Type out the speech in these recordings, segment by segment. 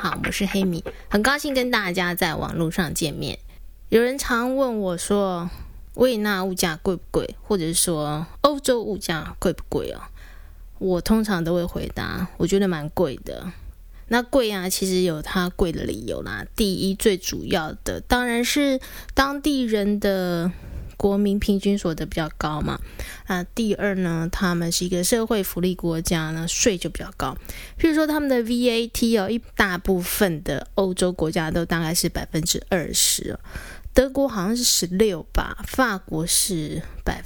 好，我是黑米，很高兴跟大家在网络上见面。有人常问我说，维也纳物价贵不贵，或者是说欧洲物价贵不贵哦？我通常都会回答，我觉得蛮贵的。那贵啊，其实有它贵的理由啦。第一，最主要的当然是当地人的国民平均所得比较高嘛。第二呢，他们是一个社会福利国家呢，税就比较高。譬如说他们的 VAT 哦，一大部分的欧洲国家都大概是 20% 哦。德国好像是16吧，法国是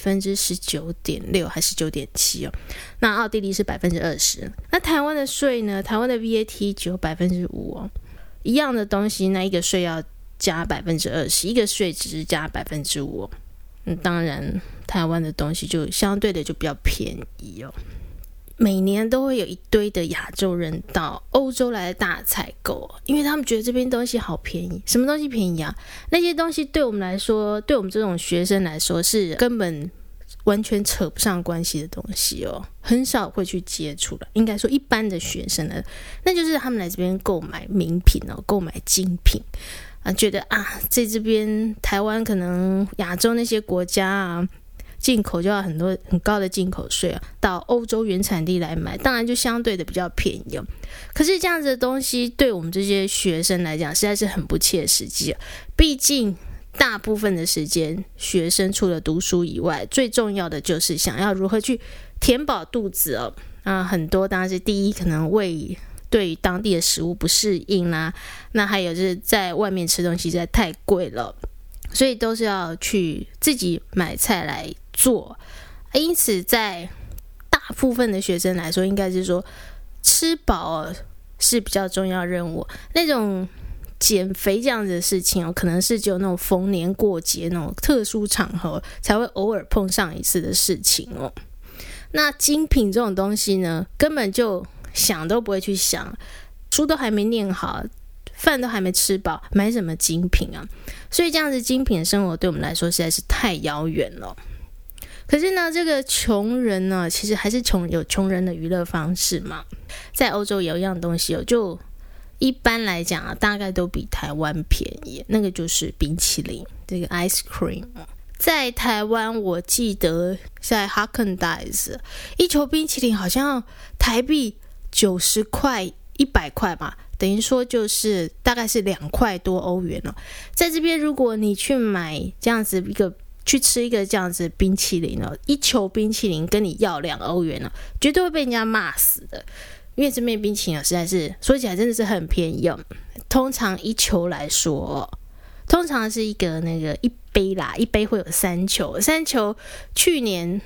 19.6% 还是 9.7% 哦。那奥地利是 20%。那台湾的税呢？台湾的 VAT 只有 5% 哦。一样的东西，那一个税要加 20%， 一个税只是加 5% 哦。当然台湾的东西就相对的就比较便宜哦。每年都会有一堆的亚洲人到欧洲来大采购，因为他们觉得这边东西好便宜。什么东西便宜啊？那些东西对我们来说，对我们这种学生来说是根本完全扯不上关系的东西哦，很少会去接触的。应该说一般的学生呢，那就是他们来这边购买名品哦，购买精品觉得在这边台湾可能亚洲那些国家进口就要很高的进口税到欧洲原产地来买，当然就相对的比较便宜可是这样子的东西对我们这些学生来讲实在是很不切实际毕竟大部分的时间学生除了读书以外，最重要的就是想要如何去填饱肚子很多当然是第一，可能对于当地的食物不适应啦，那还有就是在外面吃东西实在太贵了，所以都是要去自己买菜来做。因此在大部分的学生来说，应该是说吃饱是比较重要任务。那种减肥这样子的事情可能是只有那种逢年过节那种特殊场合才会偶尔碰上一次的事情那精品这种东西呢，根本就想都不会去想，书都还没念好，饭都还没吃饱，买什么精品啊？所以这样子精品的生活对我们来说实在是太遥远了。可是呢，这个穷人呢，其实还是有穷人的娱乐方式嘛。在欧洲有一样东西就一般来讲大概都比台湾便宜，那个就是冰淇淋，这个 ice cream。在台湾我记得在 Häagen-Dazs 一球冰淇淋好像台币90块100块吧，等于说就是大概是2块多欧元在这边如果你去买这样子去吃一个这样子冰淇淋一球冰淇淋跟你要2欧元绝对会被人家骂死的。因为这边冰淇淋实在是说起来真的是很便宜通常一球来说通常是一个那个一杯啦，一杯会有3球去年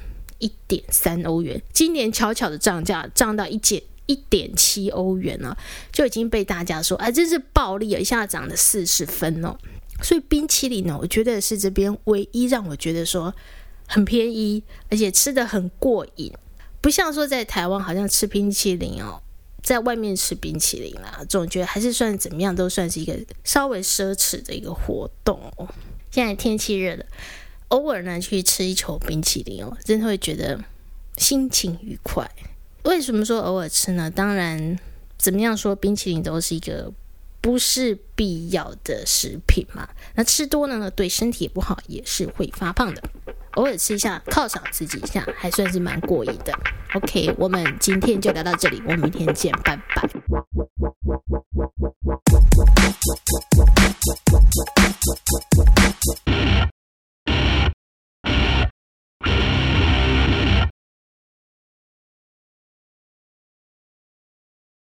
1.3 欧元，今年悄悄的涨价涨到1.7 欧元就已经被大家说真是暴利一下涨了40分所以冰淇淋我觉得是这边唯一让我觉得说很便宜，而且吃得很过瘾，不像说在台湾好像吃冰淇淋在外面吃冰淇淋总觉得还是算怎么样都算是一个稍微奢侈的一个活动现在天气热了，偶尔呢去吃一球冰淇淋真的会觉得心情愉快。为什么说偶尔吃呢？当然怎么样说冰淇淋都是一个不是必要的食品嘛，那吃多了呢对身体也不好，也是会发胖的。偶尔吃一下犒赏自己一下还算是蛮过瘾的。 OK， 我们今天就聊到这里，我们明天见，拜拜。